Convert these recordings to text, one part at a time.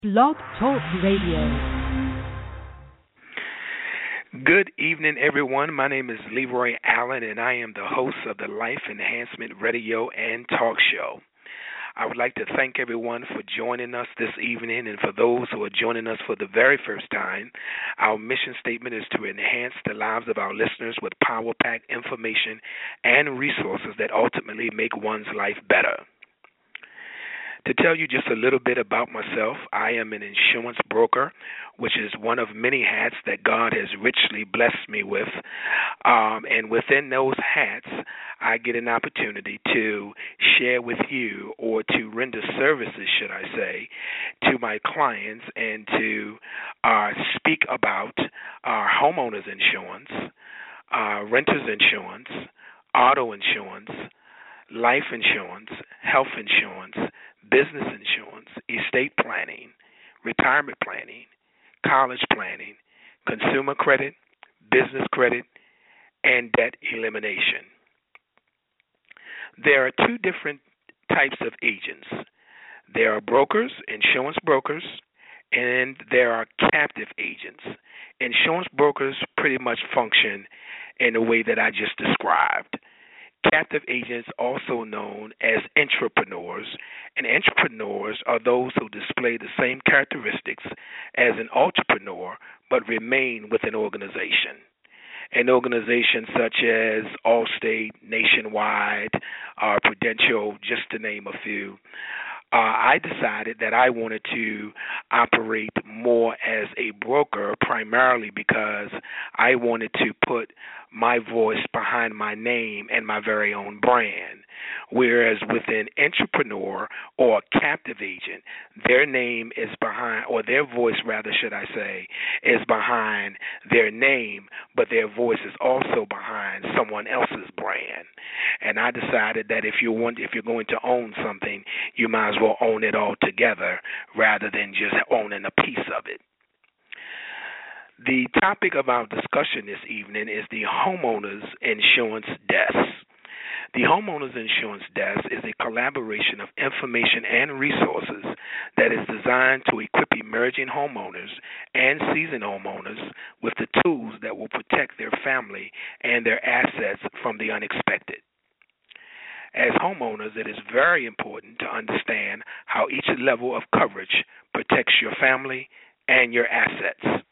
Blog Talk Radio. Good evening, everyone. My name is Leroy Allen, and I am the host of the Life Enhancement Radio and Talk Show. I would like to thank everyone for joining us this evening, and for those who are joining us for the very first time, our mission statement is to enhance the lives of our listeners with power-packed information and resources that ultimately make one's life better. To tell you just a little bit about myself, I am an insurance broker, which is one of many hats that God has richly blessed me with. And within those hats, I get an opportunity to share with you, or to render services, should I say, to my clients, and to speak about homeowners insurance, renters insurance, auto insurance, life insurance, health insurance, business insurance, estate planning, retirement planning, college planning, consumer credit, business credit, and debt elimination. There are two different types of agents. There are brokers, insurance brokers, and there are captive agents. Insurance brokers pretty much function in the way that I just described. Captive agents, also known as entrepreneurs, and entrepreneurs are those who display the same characteristics as an entrepreneur but remain with an organization. An organization such as Allstate, Nationwide, Prudential, just to name a few. I decided that I wanted to operate more as a broker, primarily because I wanted to put my voice behind my name and my very own brand. Whereas with an entrepreneur or a captive agent, their name is behind, or their voice rather, should I say, is behind their name, but their voice is also behind someone else's brand. And I decided that if you're going to own something, you might as well own it all together rather than just owning a piece of it. The topic of our discussion this evening is the homeowners insurance desk. The homeowners insurance desk is a collaboration of information and resources that is designed to equip emerging homeowners and seasoned homeowners with the tools that will protect their family and their assets from the unexpected. As homeowners, it is very important to understand how each level of coverage protects your family and your assets.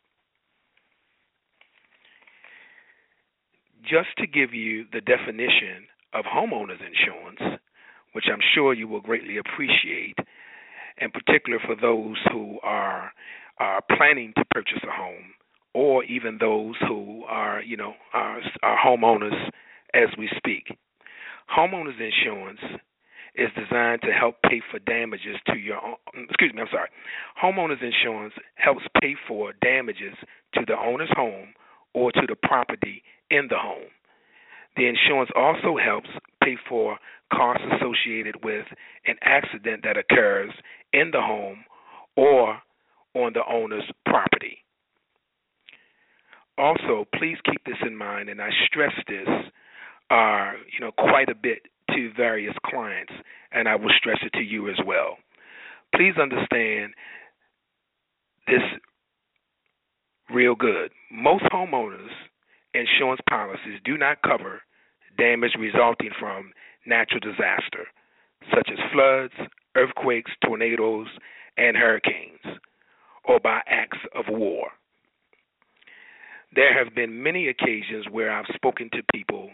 Just to give you the definition of homeowners insurance, which I'm sure you will greatly appreciate, in particular for those who are planning to purchase a home, or even those who are homeowners as we speak. Homeowners insurance is designed to help pay for damages to your own. Homeowners insurance helps pay for damages to the owner's home or to the property in the home. The insurance also helps pay for costs associated with an accident that occurs in the home or on the owner's property. Also, please keep this in mind, and I stress this quite a bit to various clients, and I will stress it to you as well. Please understand this real good. Most homeowners insurance policies do not cover damage resulting from natural disaster, such as floods, earthquakes, tornadoes, and hurricanes, or by acts of war. There have been many occasions where I've spoken to people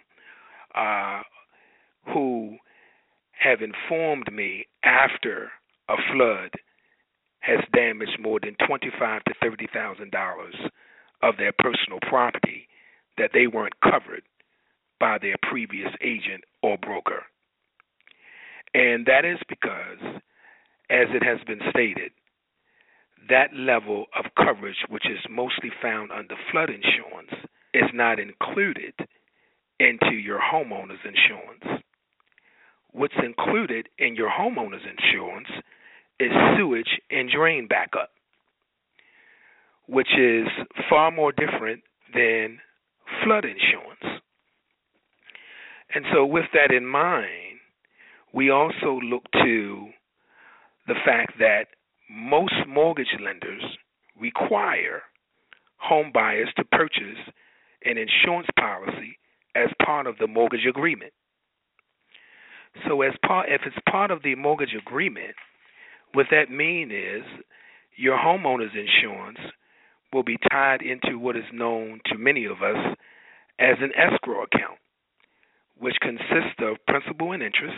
who have informed me after a flood has damaged more than $25,000 to $30,000 of their personal property that they weren't covered by their previous agent or broker. And that is because, as it has been stated, that level of coverage, which is mostly found under flood insurance, is not included into your homeowner's insurance. What's included in your homeowner's insurance is sewage and drain backup, which is far more different than flood insurance. And so with that in mind, we also look to the fact that most mortgage lenders require home buyers to purchase an insurance policy as part of the mortgage agreement. So if it's part of the mortgage agreement, what that means is your homeowner's insurance will be tied into what is known to many of us as an escrow account, which consists of principal and interest,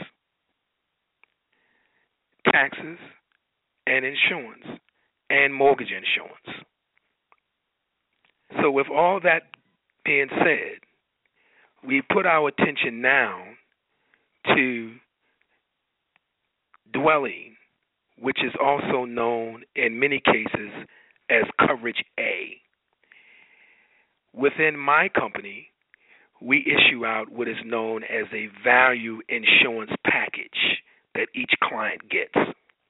taxes, and insurance, and mortgage insurance. So with all that being said, we put our attention now to dwelling, which is also known in many cases as Coverage A. Within my company, we issue out what is known as a value insurance package that each client gets.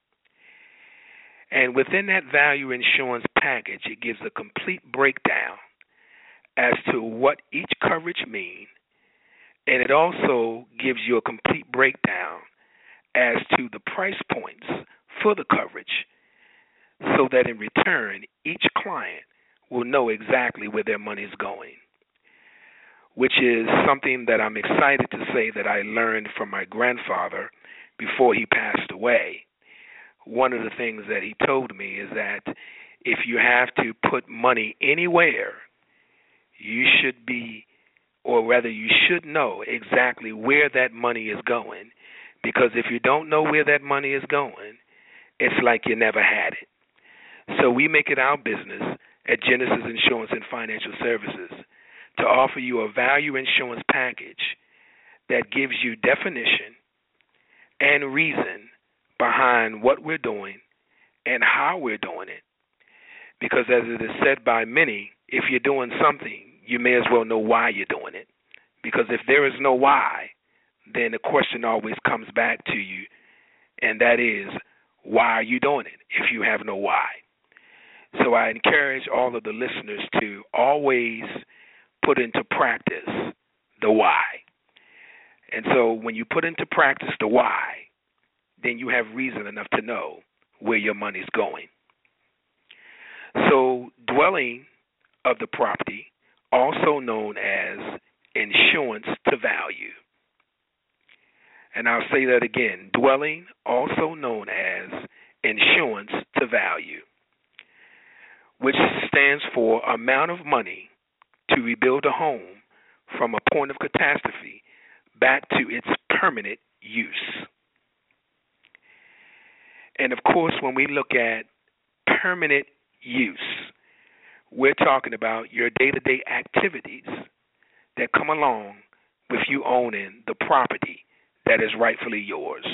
And within that value insurance package, it gives a complete breakdown as to what each coverage means, and it also gives you a complete breakdown as to the price points for the coverage, so that in return, each client will know exactly where their money is going, which is something that I'm excited to say that I learned from my grandfather before he passed away. One of the things that he told me is that if you have to put money anywhere, you should be, or rather you should know exactly where that money is going, because if you don't know where that money is going, it's like you never had it. So we make it our business at Genesis Insurance and Financial Services to offer you a value insurance package that gives you definition and reason behind what we're doing and how we're doing it. Because as it is said by many, if you're doing something, you may as well know why you're doing it. Because if there is no why, then the question always comes back to you, and that is, why are you doing it if you have no why? So I encourage all of the listeners to always put into practice the why. And so when you put into practice the why, then you have reason enough to know where your money's going. So dwelling of the property, also known as insurance to value. And I'll say that again, dwelling, also known as insurance to value, which stands for amount of money to rebuild a home from a point of catastrophe back to its permanent use. And of course, when we look at permanent use, we're talking about your day-to-day activities that come along with you owning the property that is rightfully yours.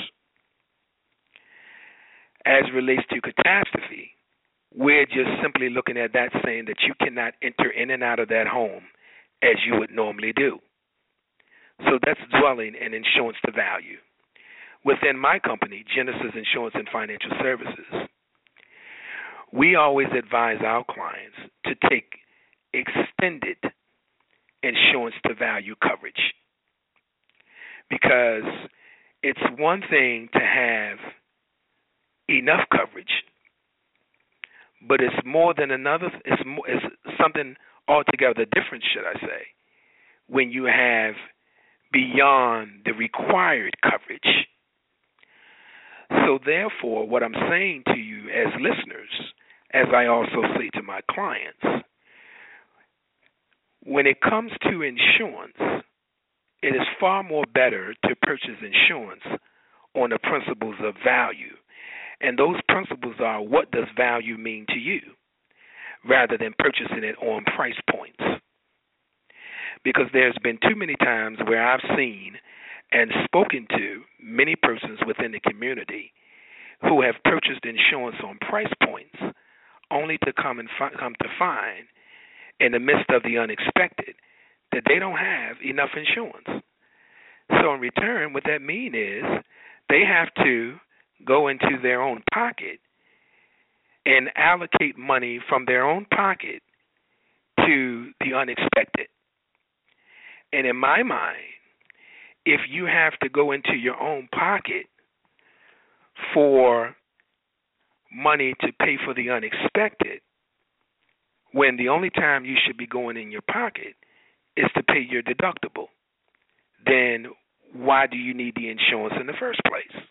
As it relates to catastrophe, we're just simply looking at that saying that you cannot enter in and out of that home as you would normally do. So that's dwelling and insurance to value. Within my company, Genesis Insurance and Financial Services, we always advise our clients to take extended insurance to value coverage, because it's one thing to have enough coverage, but it's more than another. It's something altogether different, should I say, when you have beyond the required coverage. So therefore, what I'm saying to you as listeners, as I also say to my clients, when it comes to insurance, it is far more better to purchase insurance on the principles of value. And those principles are, what does value mean to you, rather than purchasing it on price points. Because there's been too many times where I've seen and spoken to many persons within the community who have purchased insurance on price points, only to come to find, in the midst of the unexpected, that they don't have enough insurance. So in return, what that means is they have to go into their own pocket and allocate money from their own pocket to the unexpected. And in my mind, if you have to go into your own pocket for money to pay for the unexpected when the only time you should be going in your pocket is to pay your deductible, then why do you need the insurance in the first place?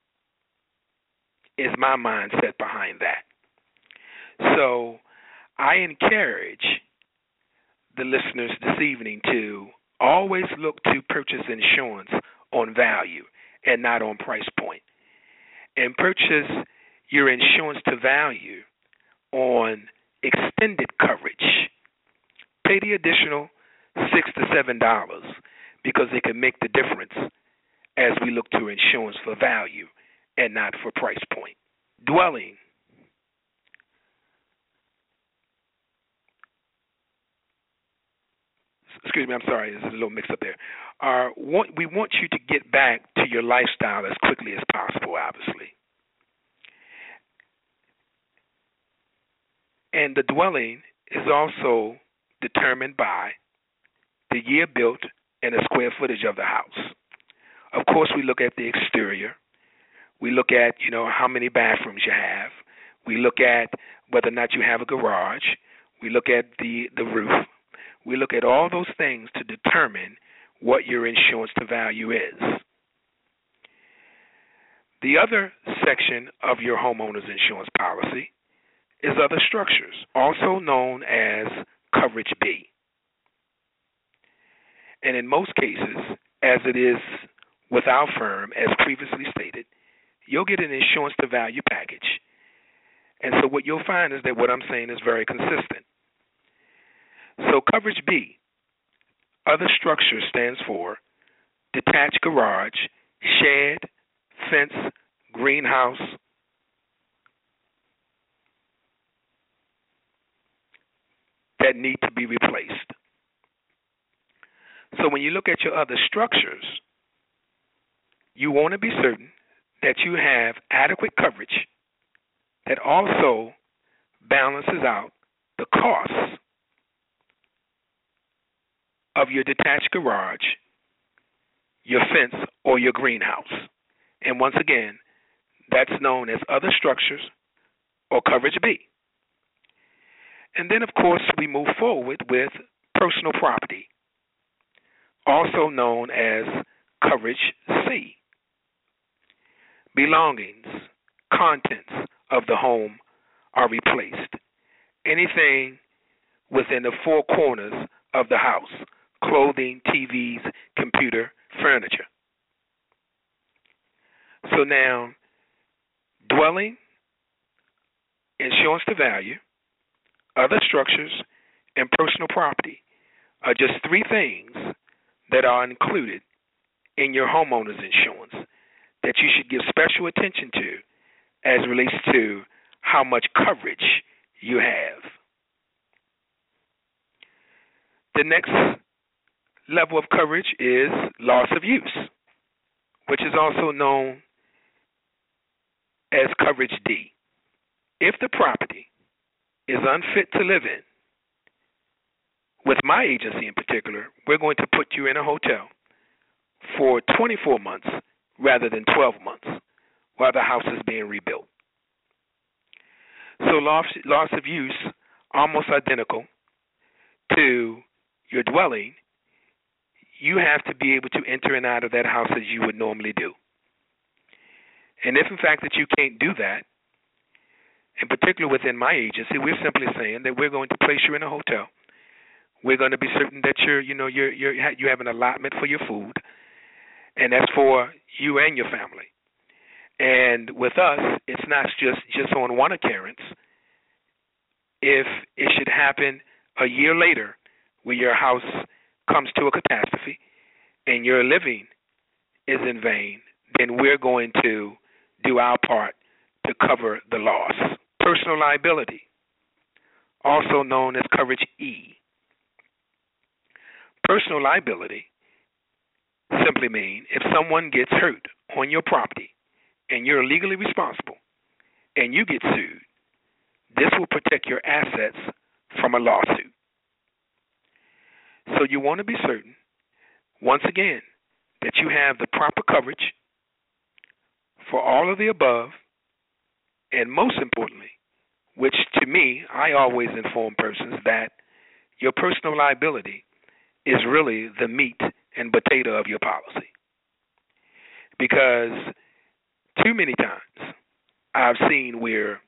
Is my mindset behind that. So I encourage the listeners this evening to always look to purchase insurance on value and not on price point. And purchase your insurance to value on extended coverage. Pay the additional $6 to $7 because it can make the difference as we look to insurance for value and not for price point. Dwelling. Excuse me, I'm sorry, there's a little mix up there. We want you to get back to your lifestyle as quickly as possible, obviously. And the dwelling is also determined by the year built and the square footage of the house. Of course, we look at the exterior. We look at, how many bathrooms you have. We look at whether or not you have a garage. We look at the roof. We look at all those things to determine what your insurance to value is. The other section of your homeowner's insurance policy is other structures, also known as Coverage B. And in most cases, as it is with our firm, as previously stated, you'll get an insurance to value package. And so what you'll find is that what I'm saying is very consistent. So Coverage B, other structure, stands for detached garage, shed, fence, greenhouse, that need to be replaced. So when you look at your other structures, you want to be certain that you have adequate coverage that also balances out the costs of your detached garage, your fence, or your greenhouse. And once again, that's known as other structures or Coverage B. And then, of course, we move forward with personal property, also known as Coverage C. Belongings, contents of the home are replaced. Anything within the four corners of the house, clothing, TVs, computer, furniture. So now, dwelling, insurance to value, other structures, and personal property are just three things that are included in your homeowner's insurance that you should give special attention to as it relates to how much coverage you have. The next level of coverage is loss of use, which is also known as Coverage D. If the property is unfit to live in, with my agency in particular, we're going to put you in a hotel for 24 months rather than 12 months while the house is being rebuilt. So loss of use, almost identical to your dwelling, you have to be able to enter and out of that house as you would normally do. And if, in fact, that you can't do that, in particular within my agency, we're simply saying that we're going to place you in a hotel. We're going to be certain that you have an allotment for your food, and that's for you and your family. And with us, it's not just on one occurrence. If it should happen a year later where your house comes to a catastrophe and your living is in vain, then we're going to do our part to cover the loss. Personal liability, also known as Coverage E. Personal liability simply means if someone gets hurt on your property and you're legally responsible and you get sued, this will protect your assets from a lawsuit. So you want to be certain, once again, that you have the proper coverage for all of the above And most importantly, which to me, I always inform persons that your personal liability is really the meat and potato of your policy. Because too many times I've seen where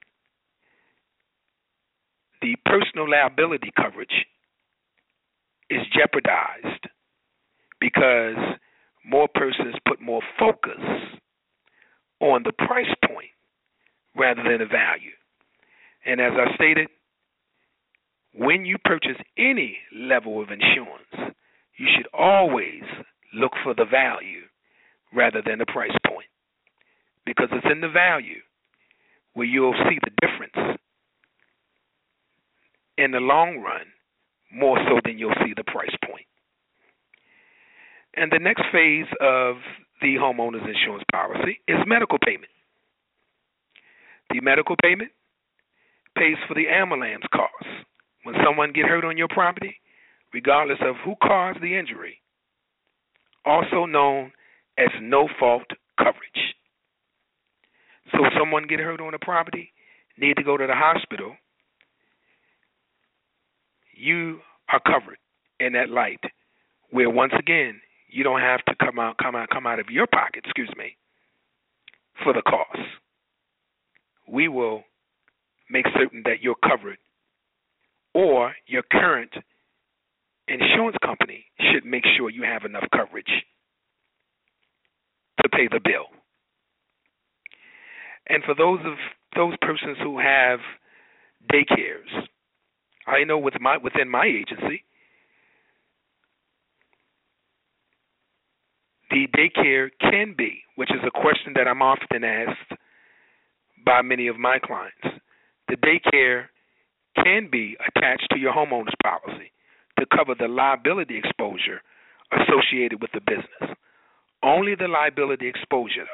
the personal liability coverage is jeopardized because more persons put more focus on the price point rather than the value. And as I stated, when you purchase any level of insurance, you should always look for the value rather than the price point, because it's in the value where you'll see the difference in the long run more so than you'll see the price point. And the next phase of the homeowner's insurance policy is medical payment. The medical payment pays for the ambulance costs when someone get hurt on your property, regardless of who caused the injury, also known as no-fault coverage. So if someone get hurt on a property, need to go to the hospital, you are covered in that light, where once again you don't have to come out of your pocket, for the cost. We will make certain that you're covered, or your current insurance company should make sure you have enough coverage to pay the bill. And for those persons who have daycares, I know within my agency, the daycare can be, which is a question that I'm often asked by many of my clients, the daycare can be attached to your homeowner's policy to cover the liability exposure associated with the business. Only the liability exposure,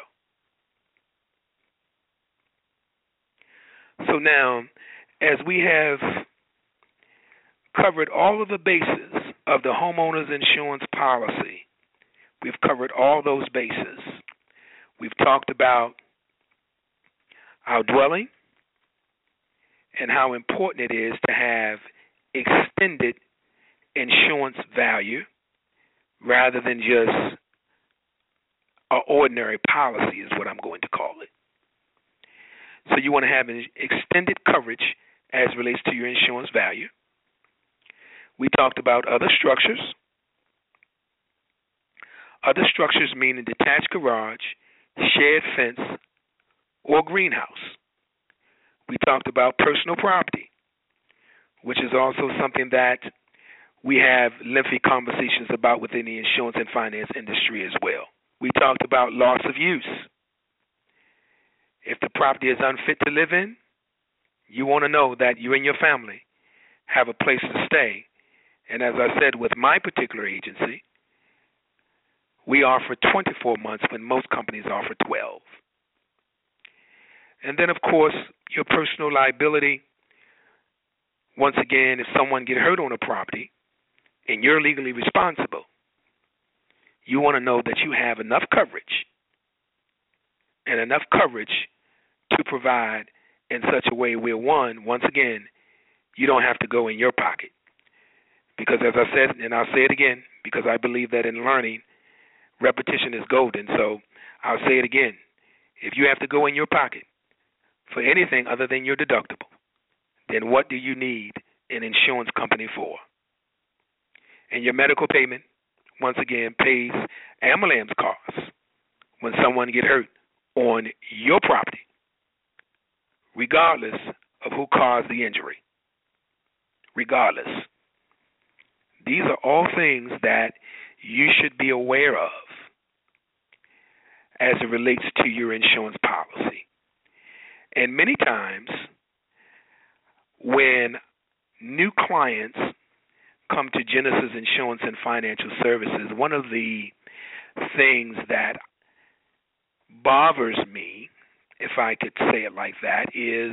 though. So now, as we have covered all of the bases of the homeowner's insurance policy, we've covered all those bases. We've talked about our dwelling and how important it is to have extended insurance value rather than just an ordinary policy is what I'm going to call it. So you want to have an extended coverage as relates to your insurance value. We talked about other structures. Other structures meaning detached garage, shared fence, or greenhouse. We talked about personal property, which is also something that we have lengthy conversations about within the insurance and finance industry as well. We talked about loss of use. If the property is unfit to live in, you want to know that you and your family have a place to stay. And as I said, with my particular agency, we offer 24 months when most companies offer 12. And then, of course, your personal liability. Once again, if someone get hurt on a property and you're legally responsible, you want to know that you have enough coverage and enough coverage to provide in such a way where, once again, you don't have to go in your pocket. Because as I said, and I'll say it again, because I believe that in learning, repetition is golden. So I'll say it again. If you have to go in your pocket for anything other than your deductible, then what do you need an insurance company for? And your medical payment, once again, pays ambulance costs when someone get hurt on your property, regardless of who caused the injury. Regardless. These are all things that you should be aware of as it relates to your insurance policy. And many times when new clients come to Genesis Insurance and Financial Services, one of the things that bothers me, if I could say it like that, is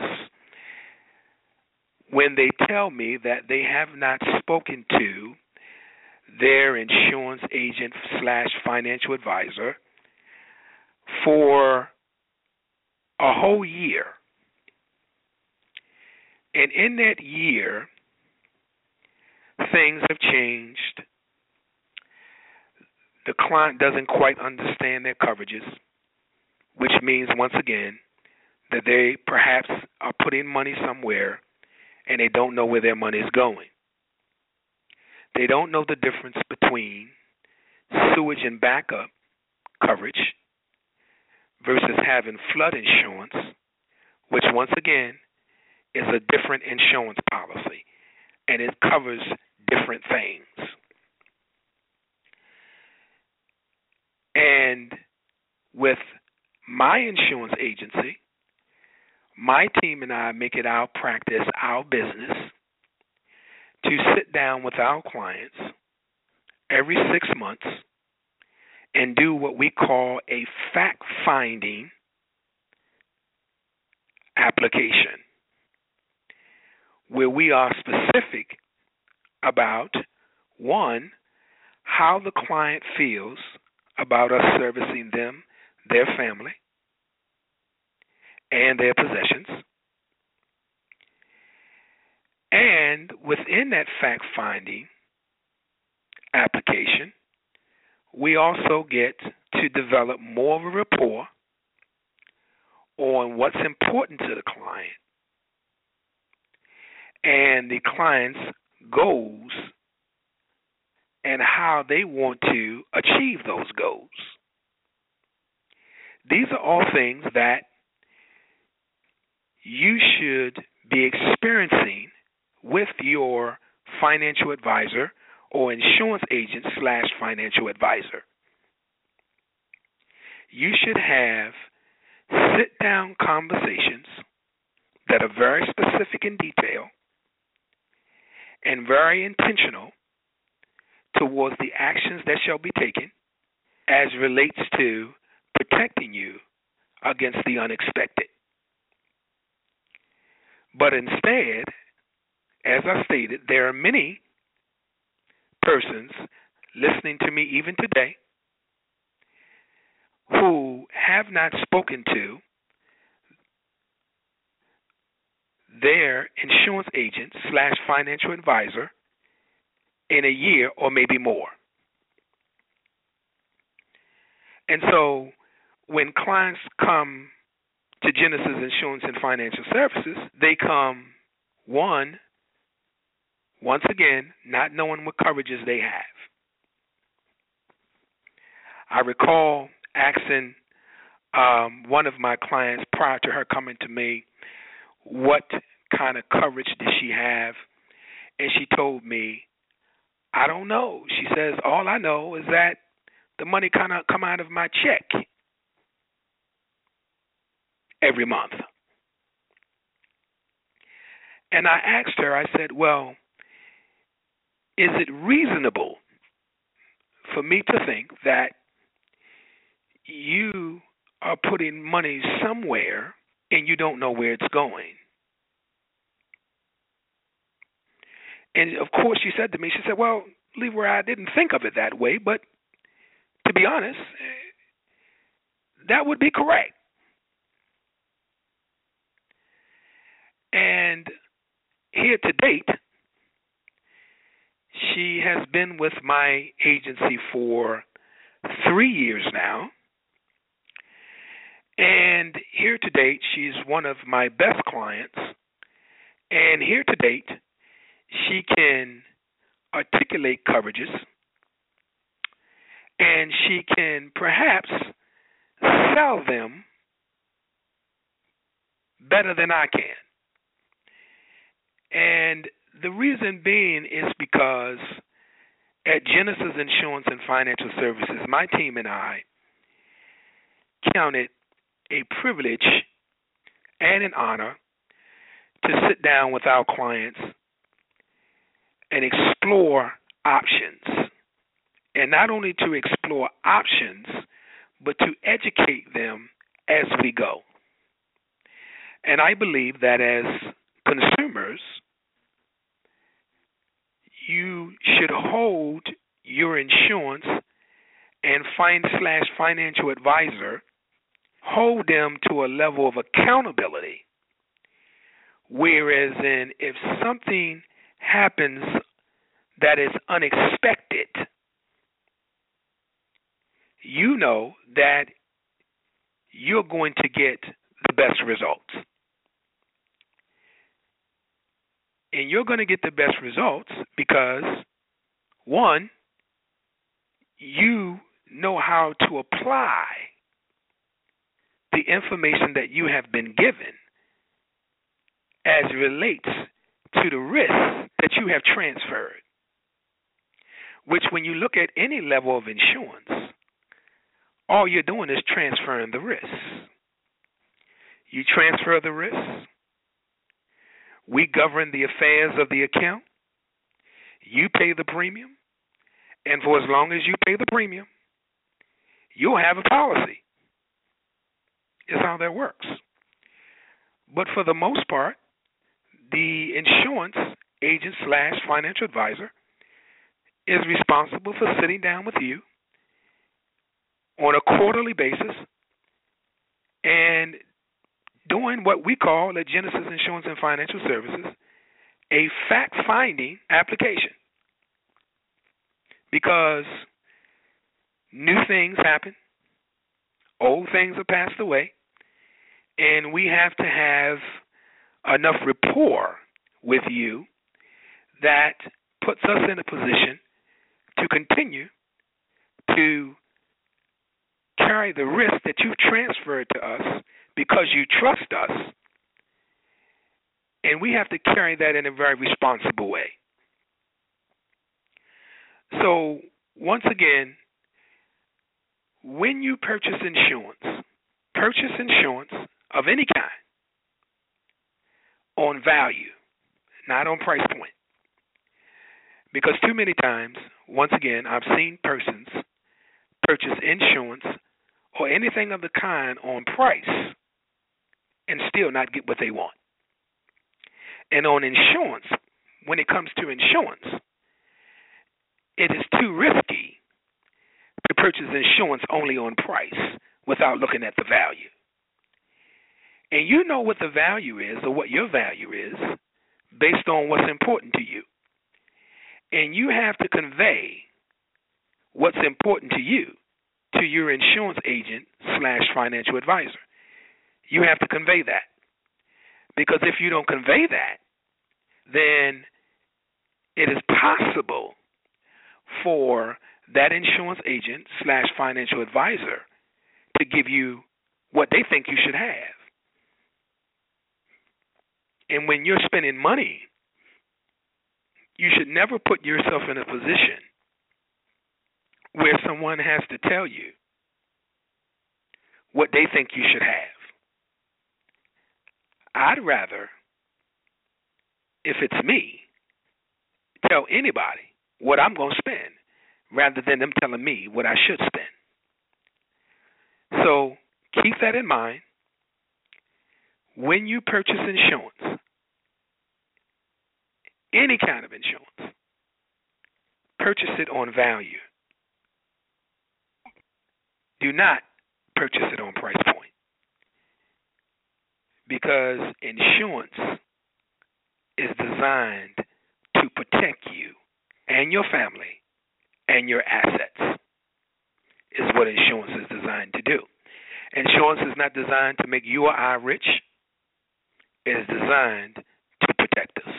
when they tell me that they have not spoken to their insurance agent / financial advisor for a whole year And in that year, things have changed. The client doesn't quite understand their coverages, which means, once again, that they perhaps are putting money somewhere and they don't know where their money is going. They don't know the difference between sewage and backup coverage versus having flood insurance, which, once again, is a different insurance policy, and it covers different things. And with my insurance agency, my team and I make it our practice, our business, to sit down with our clients every 6 months and do what we call a fact-finding application, where we are specific about, one, how the client feels about us servicing them, their family, and their possessions. And within that fact-finding application, we also get to develop more of a rapport on what's important to the client and the client's goals and how they want to achieve those goals. These are all things that you should be experiencing with your financial advisor or insurance agent / financial advisor. You should have sit-down conversations that are very specific in detail and very intentional towards the actions that shall be taken as relates to protecting you against the unexpected. But instead, as I stated, there are many persons listening to me even today who have not spoken to their insurance agent / financial advisor in a year or maybe more. And so when clients come to Genesis Insurance and Financial Services, they come, once again, not knowing what coverages they have. I recall asking one of my clients prior to her coming to me, what kind of coverage did she have? And she told me, I don't know. She says, all I know is that the money kind of come out of my check every month. And I asked her, I said, well, is it reasonable for me to think that you are putting money somewhere and you don't know where it's going? And of course, she said to me, she said, well, Leroy, I didn't think of it that way, but to be honest, that would be correct. And here to date, she has been with my agency for 3 years now. And here to date, she's one of my best clients. And here to date, she can articulate coverages, and she can perhaps sell them better than I can. And the reason being is because at Genesis Insurance and Financial Services, my team and I count it a privilege and an honor to sit down with our clients and explore options. And not only to explore options, but to educate them as we go. And I believe that as consumers, you should hold your insurance and financial advisor, hold them to a level of accountability Whereas if something happens that is unexpected, you know that you're going to get the best results. And you're going to get the best results because, one, you know how to apply the information that you have been given as it relates to the risk that you have transferred. Which, when you look at any level of insurance, all you're doing is transferring the risk. You transfer the risk. We govern the affairs of the account. You pay the premium. And for as long as you pay the premium, you'll have a policy. Is how that works. But for the most part, the insurance agent / financial advisor is responsible for sitting down with you on a quarterly basis and doing what we call at Genesis Insurance and Financial Services a fact-finding application. Because new things happen, old things are passed away, and we have to have enough rapport with you that puts us in a position to continue to carry the risk that you've transferred to us because you trust us, and we have to carry that in a very responsible way. So, once again, when you purchase insurance of any kind on value, not on price point. Because too many times, once again, I've seen persons purchase insurance or anything of the kind on price and still not get what they want. And on insurance, when it comes to insurance, it is too risky to purchase insurance only on price without looking at the value. And you know what the value is or what your value is based on what's important to you. And you have to convey what's important to you to your insurance agent / financial advisor. You have to convey that. Because if you don't convey that, then it is possible for that insurance agent / financial advisor to give you what they think you should have. And when you're spending money, you should never put yourself in a position where someone has to tell you what they think you should have. I'd rather, if it's me, tell anybody what I'm going to spend rather than them telling me what I should spend. So keep that in mind. When you purchase insurance, any kind of insurance, purchase it on value. Do not purchase it on price point. Because insurance is designed to protect you and your family and your assets, is what insurance is designed to do. Insurance is not designed to make you or I rich. It is designed to protect us.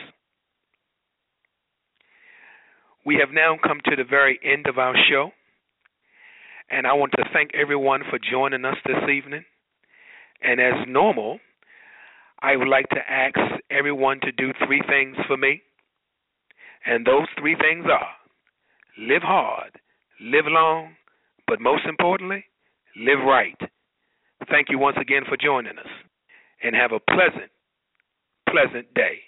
We have now come to the very end of our show, and I want to thank everyone for joining us this evening. And as normal, I would like to ask everyone to do 3 things for me. And those 3 things are: live hard, live long, but most importantly, live right. Thank you once again for joining us, and have a pleasant day.